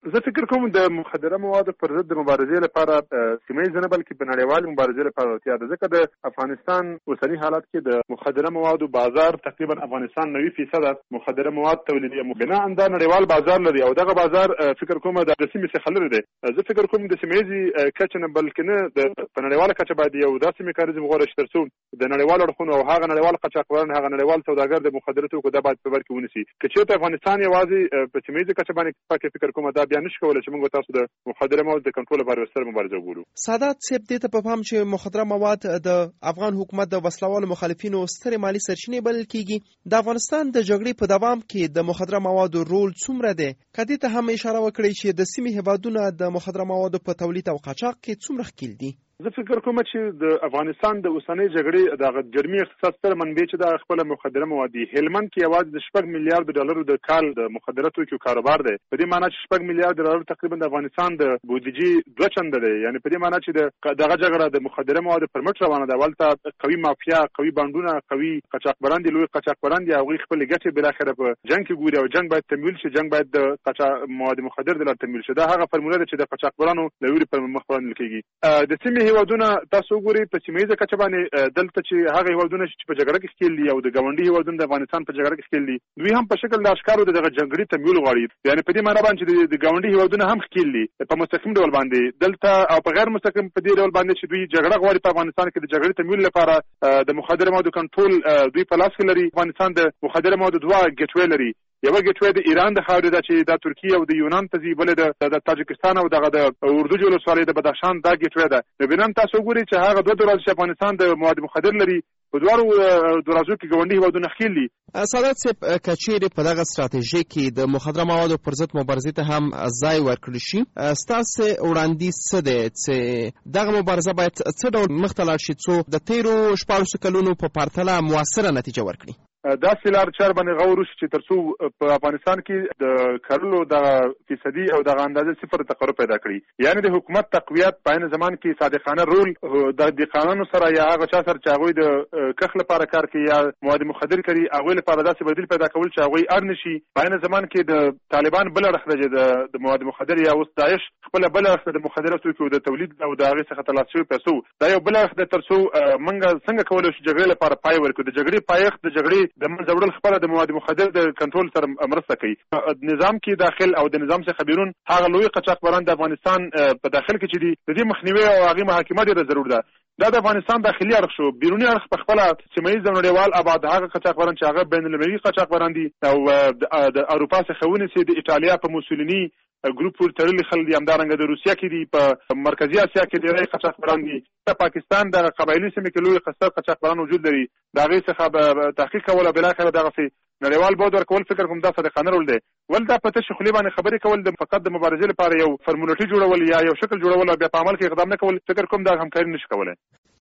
زه فکر کوم د مخدره موادو پر ضد د مبارزې لپاره سیمه ییزه نه بلکې په نړیوالې مبارزې لپاره اړتیا ده، ځکه د افغانستان اوسني حالات کې د مخدره موادو بازار تقریبا افغانستان 90% مخدره مواد تولیدوي، بنا انده نړیوال بازار لري او دغه بازار فکر کوم د سیمې څخه لري دی. زه فکر کوم د سیمه ییزې کچه نه بلکې نه په نړیواله کچه باید یو داسې میکانیزم غوره شي ترڅو د نړیوالو اړخونو او هغه نړیوال قاچاقبران هغه نړیوال سوداګر د مخدره توکو دا باید په بر کې ونیسي. که چېرته افغانستان یوازې په سیمه ییزه کچه باندې فکر کوم دا بیا نشي کولی چې موږ تاسو د مخدره موادو د کنټرول لپاره ستره مبارزه وګورو. سادات صاحب دې ته په پام چې مخدره مواد د افغان حکومت د وسلوالو مخالفینو سترې مالي سرچینې بلل کیږي. د افغانستان د جګړې په دوام کې د مخدره موادو رول څومره دی؟ که دې ته هم اشاره وکړئ چې د سیمې هیوادونه د مخدره موادو په تولید او قاچاق کې څومره ښکیل دي؟ زه فکر کوم چې د افغانستان د اوسنۍ جګړې د جرمي اقتصاد سره منبع چې د خپل مخدره مواد دي. هلمند کې یوازې د 6 میلیارډ ډالرو د کال د مخدره توکو کاروبار دی. په دې معنی چې 6 میلیارډ ډالر تقریبا د افغانستان د بودیجې 2 چنده دی. یعنی په دې معنی چې دغه جګړه د مخدره مواد پر مټ روانه ده. ولته قوي مافیا، قوي بانډونه، قوي قاچاقبران دي، لوی قاچاقبران دي، هغوی خپل ګټې بل اخره په جنگ کې ګوري او جنگ باید تمویل شي، جنگ باید د قاچا مواد مخدر د لار تمویل شي. دا هغه فرموله ده چې د قاچاقبرانو لوري پر مخ وړاندې کیږي. د سیمې هیوادونه وګوري په سیمه ییزه کچه باندې دلته چې هغه هیوادونه چې په جګړه کې ښکیل دي او د ګاونډي هیوادونو د افغانستان په جګړه کې ښکیل دي، دوی هم په شکل د اشکارو دغه جګړې تمویل غواړي. یعنی په دې معنی باندې چې د ګاونډي هیوادونه هم ښکیل دي په مستقیم ډول باندې دلته او په غیر مستقیم په دې ډول باندې چې دوی جګړه غواړي په افغانستان کې د جګړې تمویل لپاره د مخدره موادو کنټرول دوی په لاس کې لري. افغانستان د مخدره موادو 2 ګټوي لري. یو ګټوي د ایران د خاورې ده چې د ترکیه او د یونان ته ځي، بل د تاجکستان او دغه د اردو ولسوالۍ د بدخشان دا ګټوي ده. نو بنان تاسو ګورئ چې هغه 2 درازو چې افغانستان د مواد مخدر لري په دوارو درازو کې ګاونډي هیوادونه ښکیل دي. سادات صاحب که چیرې په دغه ستراتیژي کې د مخدره موادو پر ضد مبارزې ته هم ځای ورکړل شي، ستاسو وړاندیز څه دی چې دغه مبارزه باید څه ډول مخ ته لاړ شي څو د تیرو 14 کلونو په پرتله موثره نتیجه ورکړي؟ دا سلار چار باندې غور وشي چې ترڅو په افغانستان کې د کرلو د فیصدي او د اندازې صفر تقرب پیدا کړي. یعنی د حکومت تقویت په عین زمان کې صادقانه رول د قانون سره یا هغه چا سره چې هغه د کخ لپاره کار کوي یا مواد مخدر کوي هغه لپاره داسې بدیل پیدا کول چې هغه اړ نشي. په عین زمان کې د طالبان بل رخصه د مواد مخدر یا اوس داعش خپل بل رخصه د مخدراتو توکو د تولید او د هغه څخه ترلاسه پیسو دا یو بل رخصه ترڅو منګه څنګه کولای شي جګړې لپاره پای ورکړي. د جګړې پایښت د جګړې د منځوړل خپل د مواد مخدر د کنټرول سره مرسته کوي. نظام کې داخل او د نظام څخه بیرون هغه لوی قاچاقبران د افغانستان په داخل کې چې دي د دې مخنیوي او هغه محاکمه ډیره ضرور ده. دا د افغانستان داخلي اړخ شو. بیرونی اړخ په خپل سیمه ییز نړیوال ابعاد هغه قاچاقبران چې هغه بین المللي قاچاقبران دي او د اروپا څخه ونیسي، د ایټالیا په موسولینی ګروپ ور تړلي خلک دي، همدارنګه د روسیا کې دي، په مرکزی اسیا کې ډېری قاچاقبران دي. په پاکستان د قبایلی سیمې کې لوی قاچاقبران وجود لري. دا غي څخه به تحقیق کول او بل اخر دغه نړیوال بود ورکول فکر کوم دا صدقانه رول دی. ولدا په تشه خلی باندې خبرې کول د فقط د مبارزې لپاره یو فرمولټي جوړول یا یو شکل جوړول او بیا په عمل کې اقدام نه کول فکر کوم دا همکاري نشي کولای.